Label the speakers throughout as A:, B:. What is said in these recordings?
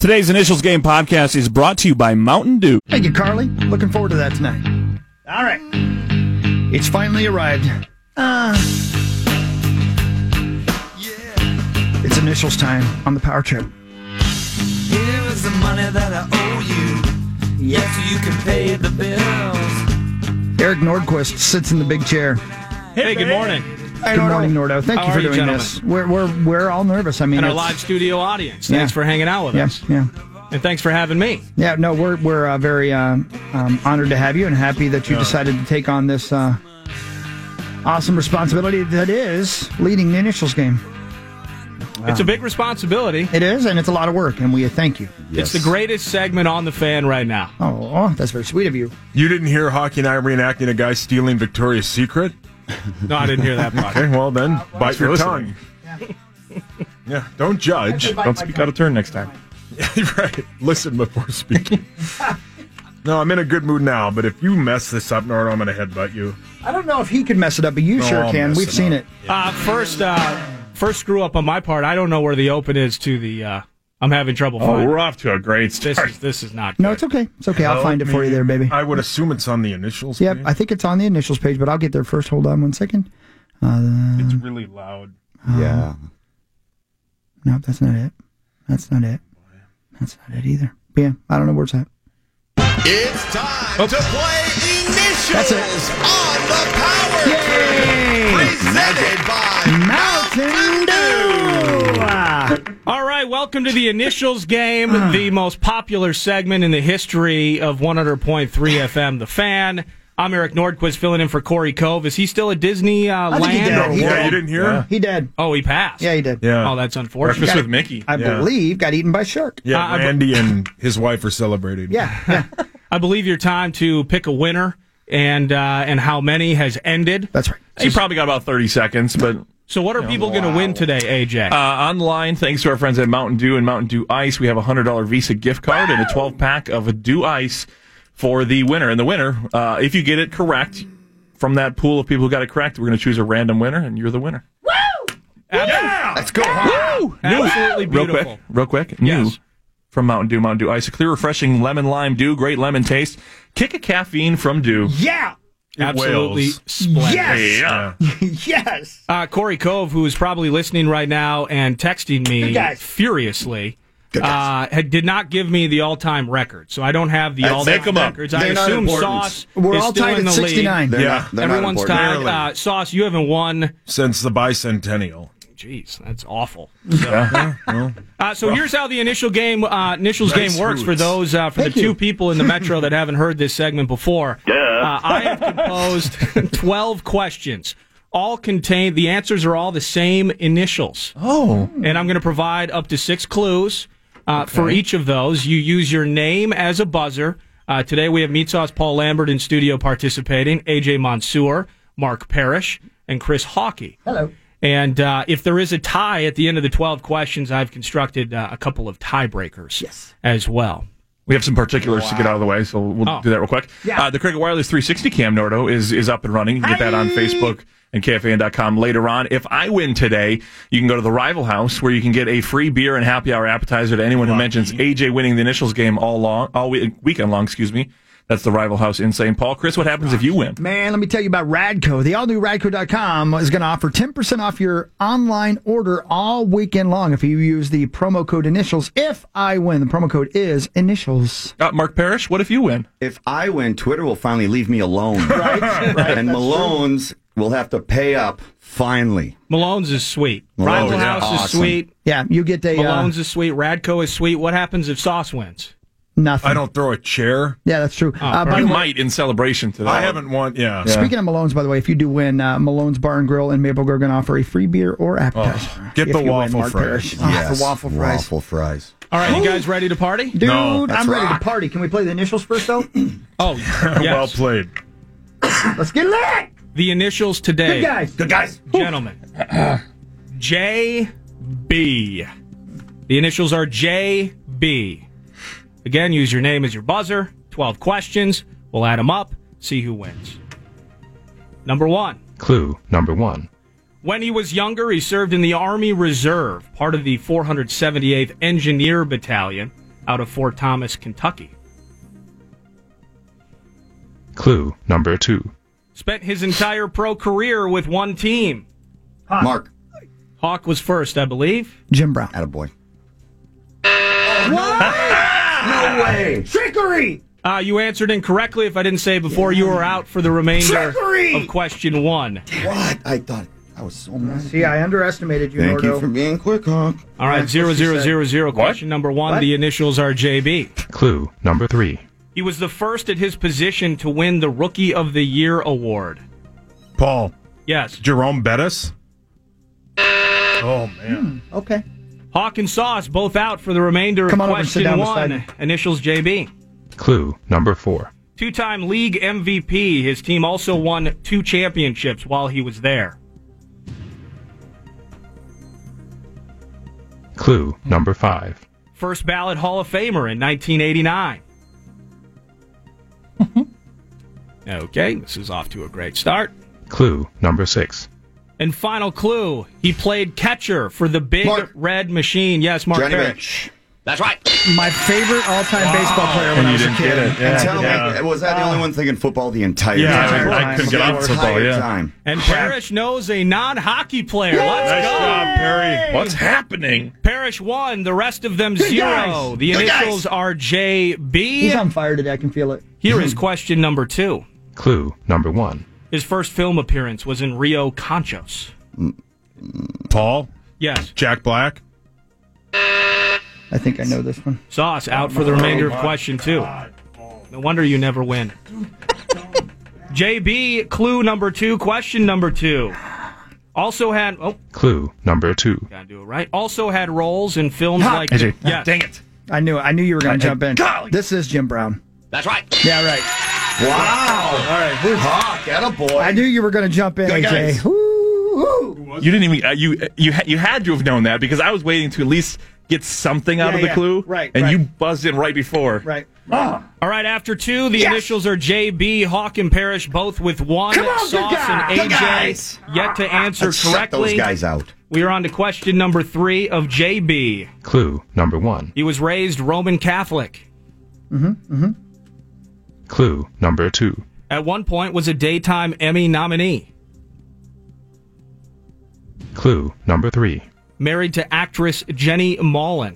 A: Today's Initials Game podcast is brought to you by Mountain Dew.
B: Thank you, Carly. Looking forward to that tonight. All right. It's finally arrived. It's Initials time on the Power Trip.
C: Here is the money that I owe you. Yes, so you can pay the bills.
B: Eric Nordquist sits in the big chair.
D: Hey, good morning.
B: Good morning, Nordo. Thank you for doing this. We're all nervous. I mean,
D: and our live studio audience. Thanks for hanging out with us.
B: Yeah.
D: And thanks for having me.
B: Yeah, no, we're very honored to have you and happy that you decided to take on this awesome responsibility that is leading the Initials game.
D: It's a big responsibility.
B: It is, and it's a lot of work, and we thank you.
D: Yes. It's the greatest segment on the Fan right now.
B: Oh, that's very sweet of you.
E: You didn't hear Hockey and I reenacting a guy stealing Victoria's Secret?
D: No, I didn't hear that part.
E: Okay, well then, bite your tongue. Yeah, don't judge.
F: Don't speak out of turn next time.
E: Right, listen before speaking. No, I'm in a good mood now, but if you mess this up, Nord, I'm going to headbutt you.
B: I don't know if he could mess it up, but you sure can. We've seen it.
D: First screw up on my part. I don't know where the open is to the... I'm having trouble finding.
F: We're off to a great start.
D: This is not good.
B: No, it's okay. It's okay. I'll find it for you there, baby.
E: I would assume it's on the Initials
B: Yep,
E: page.
B: I think it's on the Initials page, but I'll get there first. Hold on one second.
F: It's really loud.
B: No, that's not it. That's not it. That's not it either. But yeah, I don't know where it's at.
G: It's time to play Initials
B: That's it.
G: on the Power
B: Yay!
G: Trip, presented by
B: Mountain Dew!
D: All right, welcome to the Initials Game, the most popular segment in the history of 100.3 FM, The Fan. I'm Eric Nordquist filling in for Corey Cove. Is he still at Disney
B: think he did.
D: Land?
B: He
E: Yeah,
B: did.
E: you didn't hear?
F: Yeah.
B: He did.
D: Oh, he passed.
B: Yeah, he did.
E: Yeah.
D: Oh, that's unfortunate.
F: Breakfast with Mickey.
B: I believe got eaten by a shark.
E: Yeah, Randy and his wife are celebrating.
B: Yeah.
D: I believe your time to pick a winner and how many has ended.
B: That's right.
F: You probably got about 30 seconds, but
D: So what are people going to win today, AJ?
F: online, thanks to our friends at Mountain Dew and Mountain Dew Ice, we have a $100 Visa gift card and a 12-pack of a Dew Ice for the winner. And the winner, if you get it correct, from that pool of people who got it correct, we're going to choose a random winner, and you're the winner.
D: Woo!
E: Yeah!
B: Let's go.
D: Woo! Absolutely beautiful.
F: Real quick.
D: Yes.
F: New from Mountain Dew Ice, a clear, refreshing lemon lime dew, great lemon taste. Kick of caffeine from Dew.
B: Yeah.
D: Absolutely
E: Wails.
D: splendid.
B: Yes.
E: Yeah.
B: Yes.
D: Corey Cove, who is probably listening right now and texting me
B: Good guys.
D: furiously, did not give me the all-time record, so I don't have the all-time
F: make 'em up.
D: records. I
G: They're not
D: assume
G: important.
D: Sauce
B: We're
D: is
B: all
D: still
B: tied
D: in
B: at
D: the
B: 69.
D: lead.
E: Yeah.
D: Everyone's
E: Barely.
D: tied. Sauce, you haven't won.
E: Since the bicentennial.
D: Jeez, that's awful.
F: Yeah.
D: So here's how the Initials game works for those the two people in the metro that haven't heard this segment before. I have composed 12 questions. All contain the answers are all the same initials.
F: Oh.
D: And I'm going to provide up to 6 clues for each of those. You use your name as a buzzer. Today we have Meat Sauce Paul Lambert in studio participating, AJ Mansour, Mark Parrish, and Chris Hawkey.
B: Hello.
D: And if there is a tie at the end of the 12 questions, I've constructed a couple of tiebreakers as well.
F: We have some particulars to get out of the way, so we'll do that real quick.
B: Yeah.
F: The Cricket Wireless 360 cam, Nordo, is up and running. You can get that on Facebook and KFAN.com later on. If I win today, you can go to the Rival House, where you can get a free beer and happy hour appetizer to anyone who mentions AJ winning the Initials game all weekend long. That's the Rival House in St. Paul. Chris, what happens if you win?
B: Man, let me tell you about Radco. The all-new Radco.com is going to offer 10% off your online order all weekend long if you use the promo code Initials. If I win, the promo code is Initials.
F: Mark Parrish, what if you win?
H: If I win, Twitter will finally leave me alone.
B: Right.
H: And Malone's will have to pay up, finally.
D: Malone's is sweet.
H: Malone's
D: Rival
H: is
D: House is
H: awesome.
D: sweet.
B: Yeah, you get a...
D: Malone's is sweet. Radco is sweet. What happens if Sauce wins?
B: nothing.
E: I don't throw a chair.
B: Yeah, that's true. By
F: You
B: the way,
F: might in celebration today.
E: I haven't won. Yeah.
B: speaking of Malone's, by the way, if you do win, Malone's Bar and Grill in Maple Grove are going to offer a free beer or appetizer.
E: Get
B: if
E: the
B: you win,
E: waffle
B: Mark
E: fries.
B: Parrish.
H: Yes,
B: The waffle fries.
H: Waffle fries.
D: All right, you guys ready to party?
B: Dude,
E: No,
B: I'm ready to
H: rock.
B: party. Can we play the initials first, though?
D: Oh,
E: Well
D: yes.
E: played.
B: Let's get lit!
D: The initials today.
B: Good guys.
H: Good guys.
D: Gentlemen. JB. The initials are JB. Again, use your name as your buzzer. 12 questions. We'll add them up, see who wins. Number 1.
I: Clue number 1.
D: When he was younger, he served in the Army Reserve, part of the 478th Engineer Battalion. out of Fort Thomas, Kentucky.
I: Clue number 2.
D: Spent his entire pro career with one team.
H: Mark.
D: Hawk was first, I believe.
B: Jim Brown.
H: Attaboy.
B: No way. Trickery.
D: You answered incorrectly. If I didn't say it before, you were out for the remainder of question 1.
H: What? I thought I was so mad.
B: See, I underestimated you,
H: Thank
B: Nordo.
H: you for being quick, Hawk.
D: All right, 0-0-0-0. Question number 1.
B: What?
D: The initials are JB.
I: Clue number 3.
D: He was the first at his position to win the Rookie of the Year award.
E: Paul.
D: Yes.
E: Jerome Bettis. Oh, man.
B: Okay.
D: Hawk and Sauce both out for the remainder
B: Come
D: of
B: on over and sit
D: question
B: down beside
D: 1.
B: me.
D: Initials JB.
I: Clue number 4.
D: 2-time league MVP. His team also won 2 championships while he was there.
I: Clue number 5.
D: First ballot Hall of Famer in 1989. Okay, this is off to a great start.
I: Clue number 6.
D: And final clue, he played catcher for the Big Red Machine. Yes, Mark
H: Johnny
D: Parrish.
H: Bench. That's right.
B: My favorite all-time baseball player when I was a kid.
H: And tell me, was that the only one thinking football the entire time?
E: I couldn't get off football,
H: time.
D: And Parrish knows a non-hockey player. Let's
E: Nice
D: go.
E: job, Perry.
F: What's happening?
D: Parrish 1, the rest of them 0.
B: guys.
D: The
H: Good
D: initials
H: guys.
D: are JB.
B: He's on fire today. I can feel it.
D: Here is question number 2.
I: Clue number 1.
D: His first film appearance was in Rio Conchos.
E: Paul.
D: Yes.
E: Jack Black.
B: I think I know this one.
D: Sauce out for the remainder of question 2. No wonder you never win. JB, clue number 2, question number 2. Also had
I: Clue number 2.
D: gotta do it right. Also had roles in films like
F: AJ, dang it.
B: I knew it. I knew you were going to jump in.
F: golly.
B: This is Jim Brown.
H: That's right.
B: Yeah, right.
H: Wow. All right. Hawk, attaboy.
B: I knew you were going to jump in,
H: Good
B: AJ.
H: guys.
B: Woo.
F: You didn't even you had to have known that because I was waiting to at least get something out of the clue.
B: Right,
F: And
B: right.
F: you buzzed in right before.
B: Right.
D: All right, after 2, the initials are JB, Hawk, and Parrish, both with 1.
B: Come on, good
D: Sauce
B: guy.
D: and
H: Good
D: AJ
H: guys.
D: yet to answer
H: Let's shut
D: correctly.
H: those guys out.
D: We are on to question number 3 of JB.
I: Clue number 1.
D: He was raised Roman Catholic.
I: Clue number 2.
D: At one point was a daytime Emmy nominee.
I: Clue number 3.
D: Married to actress Jenny Mullen.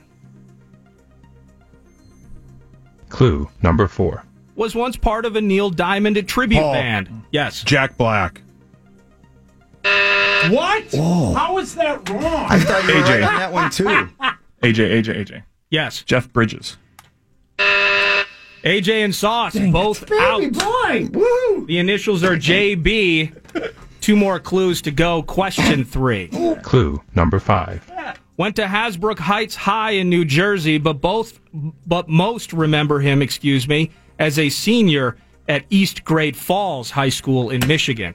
I: Clue number 4.
D: Was once part of a Neil Diamond tribute
E: Paul.
D: band. Yes.
E: Jack Black.
J: What? How is that wrong?
H: I thought you were
F: AJ.
H: right on that one, too.
F: AJ.
D: Yes.
F: Jeff Bridges.
D: AJ and Sauce both out.
J: Boy.
H: Woo!
D: The initials are JB. 2 more clues to go. Question 3.
I: Clue number 5.
D: Went to Hasbrook Heights High in New Jersey, but most remember him, as a senior at East Great Falls High School in Michigan.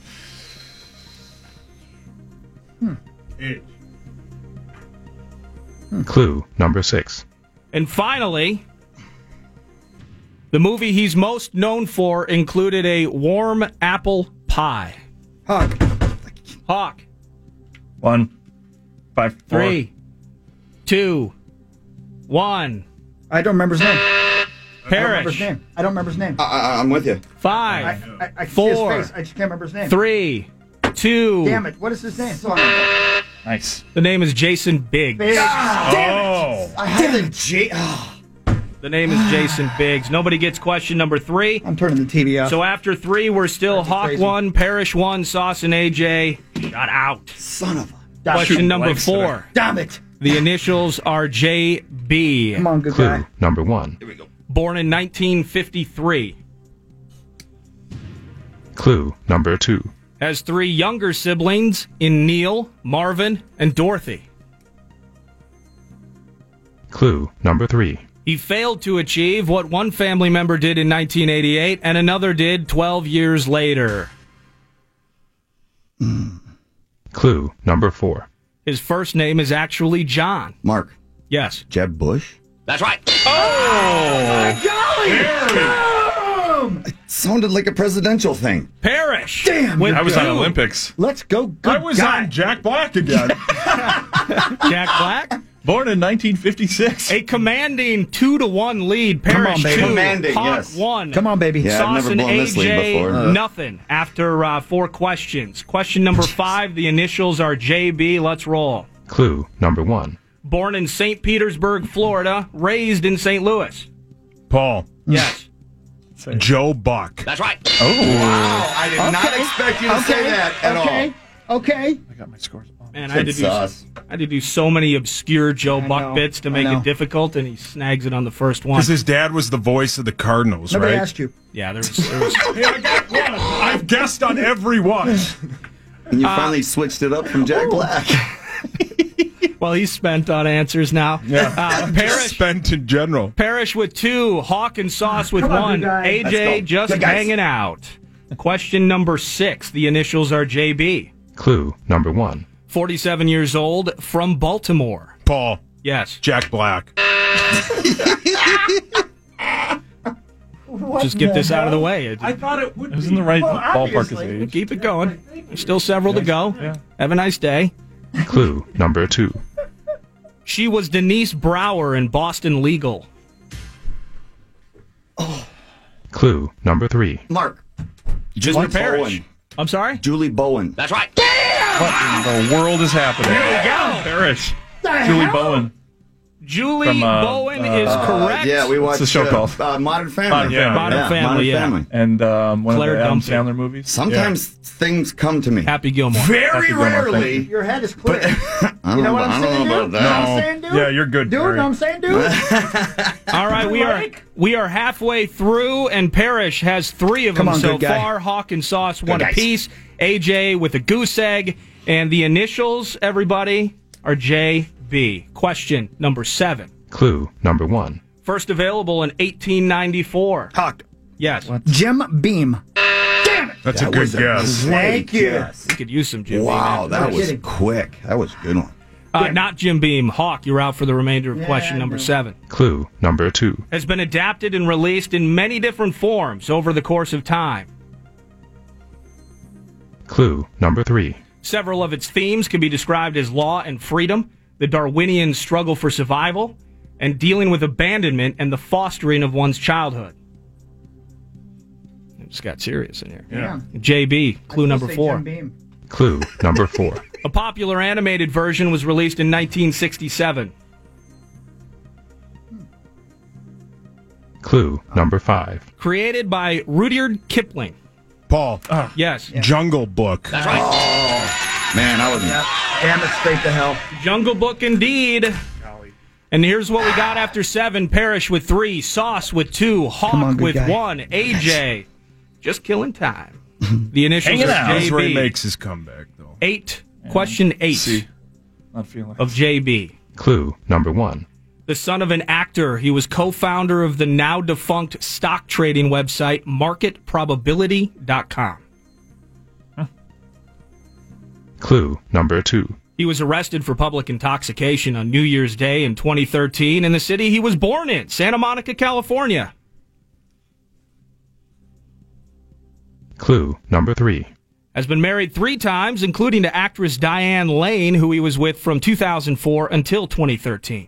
I: Clue number 6.
D: And finally, the movie he's most known for included a warm apple pie.
B: Hawk.
D: Hawk.
F: 1, 5, 4.
D: 3, 2, 1.
B: I don't remember his name. I
D: Parrish.
B: don't remember his name.
H: I'm with you.
D: 5,
B: I can see his
D: 4.
B: face. I just can't remember his name.
D: 3, 2.
B: Damn it. What is his name?
F: Nice.
D: The name is Jason Biggs.
B: Damn it.
H: I had the J.
D: The name is Jason Biggs. Nobody gets question number 3.
B: I'm turning the TV off.
D: So after 3, we're still
B: That's
D: Hawk
B: crazy.
D: 1, Parrish 1, Sauce and AJ. Shut out.
H: Son of a.
D: Question number
F: legs
D: 4.
B: Damn it.
D: The initials are JB.
B: Come on, good
I: Clue
B: guy.
I: number 1.
D: Born in 1953.
I: Clue number 2.
D: Has 3 younger siblings in Neil, Marvin, and Dorothy.
I: Clue number 3.
D: He failed to achieve what one family member did in 1988 and another did 12 years later.
I: Clue number 4.
D: His first name is actually John.
H: Mark.
D: Yes.
H: Jeb Bush.
G: That's right.
H: It sounded like a presidential thing.
D: Parrish.
B: Damn,
D: With
F: I was on
D: 2.
F: Olympics.
B: Let's go. Good
E: I was
B: guy.
E: on Jack Black again.
D: Jack Black?
F: Born in 1956.
D: A commanding 2-1 lead. Parrish 2,
H: Commanding,
D: Hawk
H: yes.
D: 1.
B: Come on, baby.
H: Yeah, I've
D: Sauce
H: never
D: and
H: blown this lead
D: AJ,
H: before.
D: nothing after 4 questions. Question number 5, the initials are JB. Let's roll.
I: Clue number 1.
D: Born in St. Petersburg, Florida, raised in St. Louis.
E: Paul.
D: Yes.
E: Joe Buck.
G: That's right.
H: Wow, I did not expect you to say that at all.
B: Okay.
F: I got my scores.
D: Man, I had
H: Sauce.
D: to do so many obscure Joe
B: I
D: Buck
B: know,
D: bits to
B: I
D: make
B: know.
D: it difficult, and he snags it on the first one.
E: Because his dad was the voice of the Cardinals,
B: Nobody
E: right?
B: asked you.
D: Yeah, there was
E: Yeah, I got one. I've guessed on every one.
H: And you finally switched it up from Jack Black.
D: well, he's spent on answers now.
E: Yeah.
D: Parrish
E: Spent in general.
D: Parrish with 2, Hawk and Sauce with
B: Come on,
D: 1.
B: good guy.
H: Let's
D: AJ
H: go.
D: just
H: Good guys.
D: hanging out. Question number 6, the initials are JB.
I: Clue number 1.
D: 47 years old, from Baltimore.
E: Paul.
D: Yes.
E: Jack Black.
D: Just get this out of the way.
J: I thought it would
F: It was in the right ballpark as
J: obviously.
F: age.
D: Keep it going. There's still several to go.
F: Yeah.
D: Have a nice day.
I: Clue number 2.
D: She was Denise Brower in Boston Legal.
I: Clue number 3.
H: Mark.
D: Mr. Parrish.
H: Bowen.
D: I'm sorry?
H: Julie Bowen.
G: That's right.
F: What in the world is happening?
D: There we go.
F: Parrish. Julie Bowen.
D: Julie
F: From,
D: Bowen is correct.
H: Yeah, we watched
F: What's the show called?
H: Modern Family.
F: Modern Family.
D: Modern Family, yeah.
H: Family.
F: And one
D: Claire
F: of the Adam
D: Dunphy.
F: Sandler movies.
H: Sometimes things come to me.
D: Happy Gilmore.
H: Very
F: Gilmore, thank
H: rarely.
B: Your head is clear.
H: I don't
B: You know what I'm
H: I don't
B: saying,
H: know
B: dude?
H: about
B: You know
H: that.
B: what I'm saying, dude?
E: Yeah, you're good,
B: Dude, you
E: Gary.
B: know what I'm saying, dude?
D: All right, we are halfway through, and Parrish has 3 of them
B: Come on,
D: so
B: good guy.
D: far. Hawk and Sauce, 1
H: guys.
D: apiece. AJ with a goose egg, and the initials, everybody, are JB. Question number 7.
I: Clue number 1.
D: First available in 1894.
B: Hawk.
D: Yes,
B: Jim Beam.
E: That's a good guess.
B: Thank you.
D: we could use some Jim Beam.
H: Wow,
D: after
H: that
D: this.
H: was quick. That was a good one.
D: Not Jim Beam. Hawk, you're out for the remainder of question number 7.
I: Clue number 2.
D: Has been adapted and released in many different forms over the course of time.
I: Clue number 3.
D: Several of its themes can be described as law and freedom, the Darwinian struggle for survival, and dealing with abandonment and the fostering of one's childhood. It just got serious in here.
B: Yeah.
D: JB, clue number 4.
B: Jim Beam.
I: Clue number 4.
D: A popular animated version was released in 1967.
I: Clue number 5.
D: Created by Rudyard Kipling.
E: Paul.
D: Yes.
E: Jungle Book.
G: That's right.
H: Man, I was.
B: Damn it, straight to hell.
D: Jungle Book indeed. And here's what we got after 7. Parrish with 3. Sauce with 2. Hawk
B: on, good
D: with
B: guy.
D: 1. AJ just killing time. The initials are
E: That's where he
D: JB.
E: makes his comeback, though.
D: 8. Question 8
F: See. Not feeling
D: of JB.
I: Clue number 1.
D: The son of an actor, he was co-founder of the now defunct stock trading website MarketProbability.com.
I: Clue number 2.
D: He was arrested for public intoxication on New Year's Day in 2013 in the city he was born in, Santa Monica, California.
I: Clue number 3.
D: Has been married 3 times, including to actress Diane Lane, who he was with from 2004 until 2013.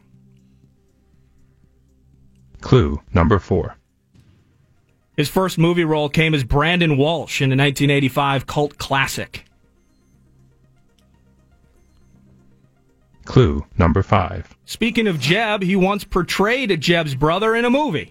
I: Clue number 4.
D: His first movie role came as Brandon Walsh in the 1985 cult classic.
I: Clue number 5.
D: Speaking of Jeb, he once portrayed Jeb's brother in a movie.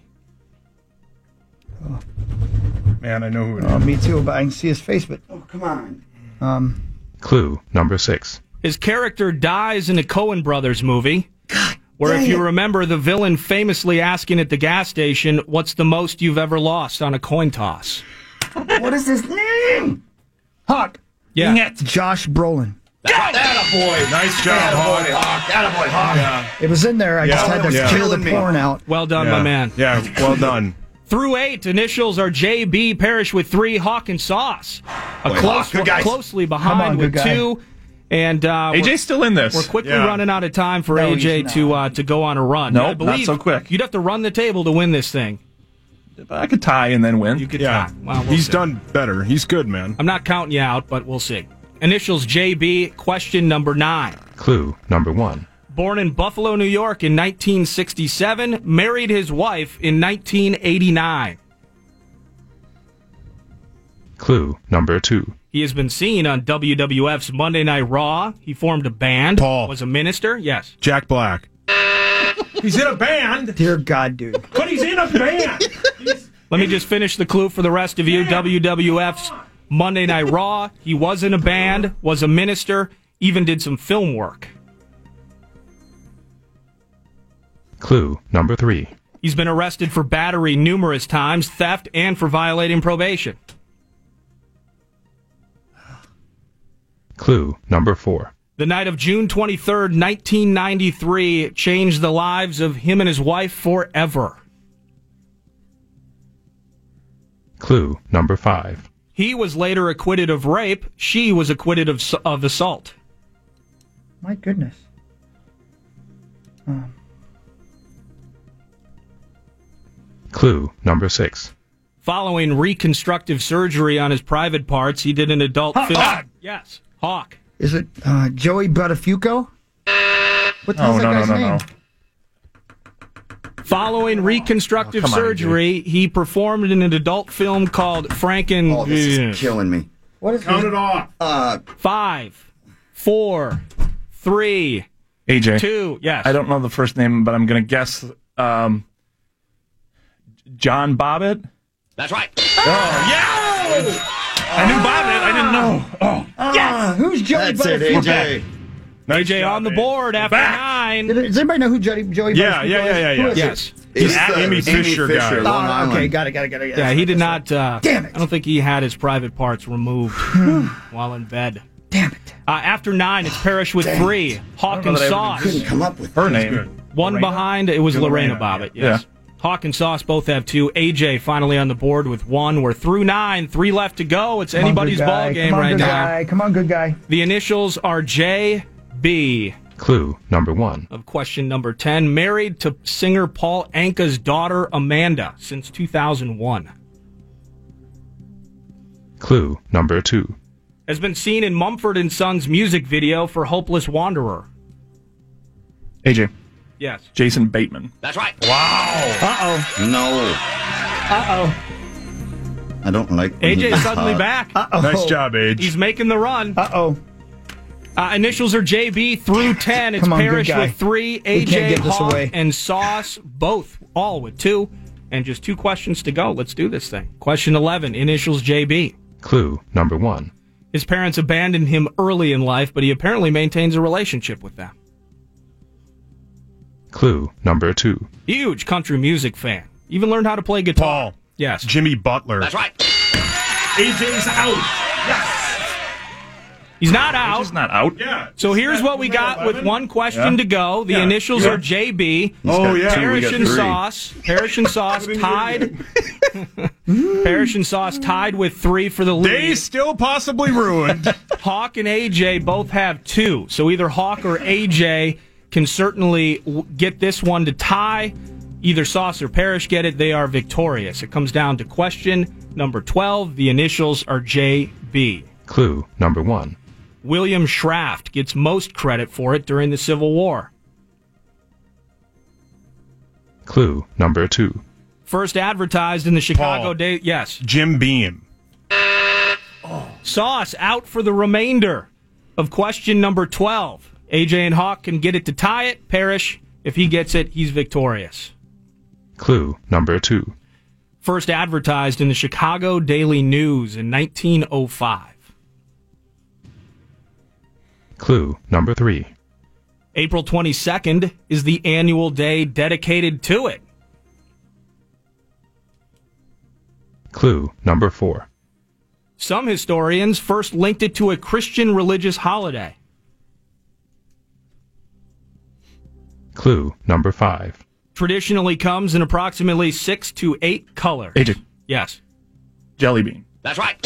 E: Man, I know who it is.
B: Me too, but I can see his face, but
H: Come on.
I: Clue number 6.
D: His character dies in a Coen Brothers movie, where if you remember the villain famously asking at the gas station, "What's the most you've ever lost on a coin toss?"
H: What is his name?
B: Hawk.
D: Yeah.
B: Josh Brolin.
H: Attaboy.
E: Nice job, Hawk.
H: Attaboy, Hawk.
B: It was in there. I just had to
E: Yeah.
B: clear the
H: Killing me.
B: porn out.
D: Well done, my man.
E: Yeah, well done.
D: Through 8, initials are JB, Parrish with 3, Hawk and Sauce. A close
H: Good
D: one,
H: guys.
D: closely
B: Come
D: behind
B: on,
D: with
B: good guy.
D: 2. And
F: AJ's still in this.
D: we're quickly
E: Yeah.
D: running out of time for
B: No,
D: AJ
B: he's
D: to go on a run.
F: Nope,
D: I believe
F: not so quick.
D: You'd have to run the table to win this thing.
F: I could tie and then win.
D: You could
E: Yeah,
D: tie. Well, we'll
E: he's
D: see.
E: done better. He's good, man.
D: I'm not counting you out, but we'll see. Initials JB, question number 9.
I: Clue number 1.
D: Born in Buffalo, New York in 1967, married his wife in 1989.
I: Clue number 2.
D: He has been seen on WWF's Monday Night Raw. He formed a band.
E: Paul.
D: Was a minister. Yes.
E: Jack Black.
J: He's in a band.
B: Dear God, dude.
J: But he's in a band.
D: Let me just finish the clue for the rest of you. WWF's Monday Night Raw. He was in a band, was a minister, even did some film work.
I: Clue number 3.
D: He's been arrested for battery numerous times, theft, and for violating probation.
I: Clue number 4.
D: The night of June 23rd, 1993, changed the lives of him and his wife forever.
I: Clue number 5.
D: He was later acquitted of rape. She was acquitted of assault.
B: My goodness.
I: Clue number 6.
D: Following reconstructive surgery on his private parts, he did an adult film.
J: Hawk.
D: Yes, Hawk.
B: Is it Joey Buttafuoco? What the hell's that guy's name?
D: Following reconstructive surgery, he performed in an adult film called Franken.
H: Oh, this is killing me.
B: What is
J: Count it off.
D: 5, 4, 3,
F: AJ.
D: 2. Yes.
F: I don't know the first name, but I'm going to guess John Bobbitt.
G: That's right.
F: Oh, yeah! I knew Bobbitt. I didn't know. Oh,
B: yes! Who's Joey
H: That's it,
B: Buttafuoco?
H: AJ.
F: nice
D: AJ
F: job,
D: on the
F: AJ.
D: board after
F: Back.
D: 9.
B: Does anybody know who Joey Buttafuoco
F: Yeah.
B: is? Who is
D: Yes.
H: It's
F: He's
H: the
F: Amy Fisher guy.
H: Long Island.
B: Okay, got it.
D: Yeah, he did not.
B: Damn it.
D: I don't think he had his private parts removed while in bed.
B: Damn it.
D: After 9, it's Parrish with 3. Hawk and Sauce.
H: Couldn't come up with
F: Her
H: that.
F: name.
D: One behind, it was Lorena
J: Lorena,
D: Bobbitt. Yes.
F: Yeah.
D: Hawk and Sauce both have 2. AJ finally on the board with 1. We're through 9. 3 left to go. It's anybody's ball game right now.
B: Come on, good guy.
D: The initials are JB.
I: Clue number 1.
D: Of question number 10. Married to singer Paul Anka's daughter Amanda since 2001.
I: Clue number 2.
D: Has been seen in Mumford & Sons music video for Hopeless Wanderer.
F: AJ.
D: Yes.
F: Jason Bateman.
G: That's right.
B: Uh-oh.
H: No.
B: Uh-oh.
H: I don't like when he
D: AJ
H: gets
D: suddenly
H: hot.
D: back.
B: Uh-oh.
E: Nice job, Age.
D: He's making the run.
B: Uh-oh.
D: Initials are JB through 10. It's
B: Come on, good
D: Parrish
B: guy.
D: with 3.
B: We can't
D: AJ,
B: give this
D: Hawk,
B: away.
D: and Sauce, all with 2. And just 2 questions to go. Let's do this thing. Question 11. Initials JB.
I: Clue number 1.
D: His parents abandoned him early in life, but he apparently maintains a relationship with them.
I: Clue number 2.
D: Huge country music fan. Even learned how to play guitar.
E: Paul.
D: Yes.
E: Jimmy Butler.
G: That's right.
J: AJ's out. Yes.
D: He's not out.
F: He's not out.
J: Yeah.
D: So here's what we got with 1 question to go. The initials are JB.
E: Oh, yeah.
D: Parrish and
H: 3.
D: Sauce. Parrish and Sauce tied. Parrish and Sauce tied with 3 for the lead.
E: Day still possibly ruined.
D: Hawk and AJ both have 2. So either Hawk or AJ can certainly get this one to tie. Either Sauce or Parrish get it. They are victorious. It comes down to question number 12. The initials are JB.
I: Clue number 1.
D: William Schraft gets most credit for it during the Civil War.
I: Clue number 2.
D: First advertised in the Chicago
E: Paul.
D: Day. Yes.
E: Jim Beam.
D: Sauce out for the remainder of question number 12. AJ and Hawk can get it to tie it. Parrish, if he gets it, he's victorious.
I: Clue number 2.
D: First advertised in the Chicago Daily News in 1905.
I: Clue number 3.
D: April 22nd is the annual day dedicated to it.
I: Clue number 4.
D: Some historians first linked it to a Christian religious holiday.
I: Clue number 5.
D: Traditionally comes in approximately 6 to 8 colors.
F: AJ.
D: Yes.
F: Jelly Bean.
G: That's right.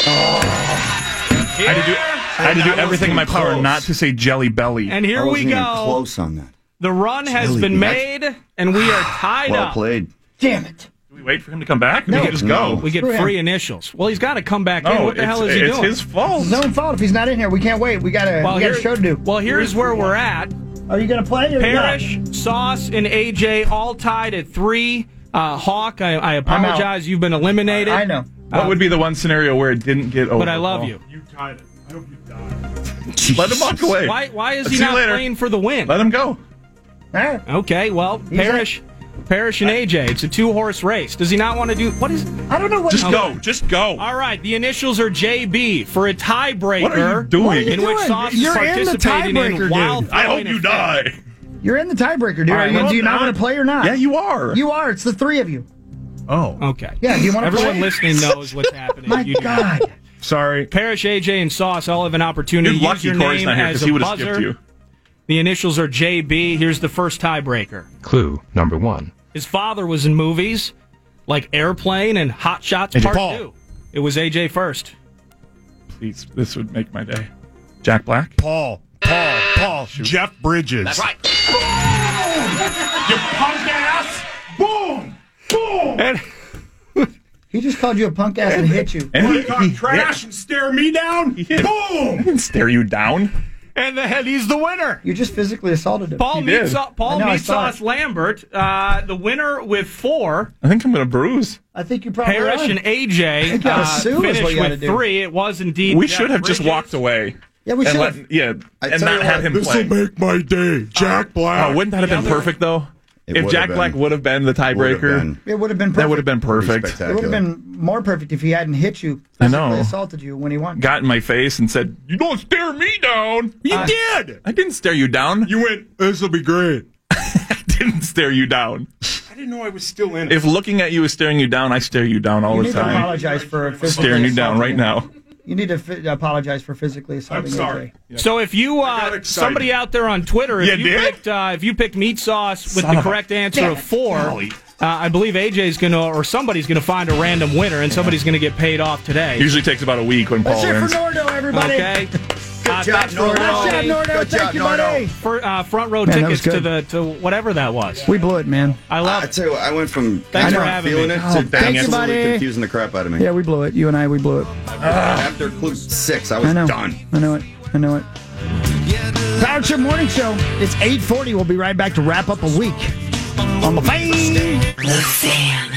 F: I had to do everything in my power
H: close.
F: not to say Jelly Belly.
D: And here
H: I
D: we
H: wasn't even
D: go.
H: close on that.
D: The run has
H: Jelly
D: been
H: bean.
D: made, and we are tied
H: Well
D: up.
H: played.
B: Damn it.
F: We wait for him to come back?
B: No.
F: We can just go.
D: We get
B: Screw him.
D: free initials. Well, he's got to come back in.
F: No,
D: What the hell is he
F: it's
D: doing?
F: his fault.
B: It's his own fault if he's not in here. We can't wait. We got a show to do.
D: Well, here's where we're at.
B: Are you going to play? Or
D: Parrish, Sauce, and AJ all tied at 3. Hawk, I apologize. You've been eliminated.
B: I know.
F: What would be the one scenario where it didn't get over?
D: But I love you.
J: You tied it. I hope you died.
F: Let him walk away.
D: Why is
F: Let's
D: he
F: see you
D: not
F: later.
D: playing for the win?
F: Let him go.
B: All right.
D: Okay, well, Parrish and AJ. It's a 2-horse race. Does he not want to do? What is?
B: I don't know what.
F: Just go. Just go.
D: All right, the initials are JB for a tiebreaker.
F: What are you doing?
B: What are you
D: in which
B: doing?
D: Sauce is
B: You're in the
D: participating in
B: tiebreaker,
D: while
B: dude.
F: I
D: throwing
F: hope you
D: a
F: die.
D: fit.
B: You're in the tiebreaker, dude.
D: All right,
B: Do you not want to play or not?
F: Yeah, you are.
B: You are. It's the three of you.
E: Oh.
D: Okay.
B: Yeah. Do you want to play?
D: Everyone listening knows what's happening.
B: My
D: You do.
B: God.
E: Sorry.
D: Parrish, AJ, and Sauce all have an opportunity
F: You're
D: to use
F: lucky
D: your
F: Corey's
D: name
F: not here
D: as
F: because
D: a
F: he would have skipped
D: buzzer.
F: you.
D: The initials are JB. Here's the first tiebreaker.
I: Clue number 1.
D: His father was in movies like Airplane and Hot Shots
E: AJ
D: Part
E: Paul.
D: 2. It was AJ first.
F: Please, this would make my day. Jack Black?
E: Paul. Jeff Bridges. That's right.
J: You punk ass! Boom! Boom!
D: And
B: He just called you a punk ass and hit you.
F: And
J: You talk trash and stare me down?
F: hit.
J: Boom!
F: He didn't stare you down.
D: then he's the winner.
B: You just physically assaulted him.
D: Paul
F: He did.
D: Meatsauce Lambert, the winner with 4.
F: I think I'm going to bruise.
B: I think you probably
D: Parrish
B: are.
D: and AJ
B: You gotta sue is what
D: finished
B: you gotta
D: with
B: do.
D: 3. It was indeed.
F: We
D: Jeff
F: should have just
D: Bridges.
F: walked away.
B: Yeah, we
F: and
B: should
F: let,
B: have.
F: yeah,
H: I
F: and
H: tell
F: not
H: you
F: have
H: what,
F: him
E: This will
F: play.
E: make my day. Jack Black.
F: Oh, wouldn't that have been perfect, though?
H: It
F: If
H: would
F: Jack
H: have
F: Black
H: been.
F: would have been the tiebreaker,
B: It would have been perfect.
F: that would have been perfect.
H: Pretty
B: It would have
H: spectacular.
B: been more perfect if he hadn't hit you,
F: I
B: physically
F: know.
B: assaulted you when he won.
F: Got in my face and said, "You don't stare me down."
E: You did.
F: I didn't stare you down.
E: You went, this will be great.
F: I didn't stare you down.
E: I didn't know I was still in it.
F: If looking at you is staring you down, I stare you down all
B: You
F: the
B: need to
F: time.
B: apologize for physically
F: Staring you down
B: assaulting
F: right
B: him.
F: now.
B: You need to apologize for physically assaulting
E: I'm sorry.
B: AJ.
D: So if you
E: got excited.
D: somebody out there on Twitter,
F: You did?
D: if you picked meat sauce with
F: Son
D: the
F: of a-
D: correct answer
B: Damn
D: of
B: it.
D: 4, I believe AJ's gonna or somebody's gonna find a random winner and somebody's gonna get paid off today.
F: Usually takes about a week when Paul
B: Let's hear it
F: wins.
B: for Nordo, everybody.
D: Okay.
H: Good job,
D: thanks for
H: Nordo.
B: Nice job, Nordo.
H: Good
B: Thank
H: job,
B: you,
H: Nordo.
B: buddy.
D: For front row
B: Man, that was
D: tickets to whatever that was.
B: We blew it, man.
D: I love
H: I
D: it.
H: tell you what, I went from
D: Thanks for
H: not
D: having
H: feeling
D: me.
H: it
B: Oh,
H: to
B: thank you,
H: absolutely
B: buddy.
H: confusing the crap out of me.
B: Yeah, we blew it. You and I, we blew it.
H: After clue 6, I was
B: I know.
H: done.
B: I know it. I know it. Power Trip Morning Show. It's 8:40. We'll be right back to wrap up a week on the fan.
K: The Fan.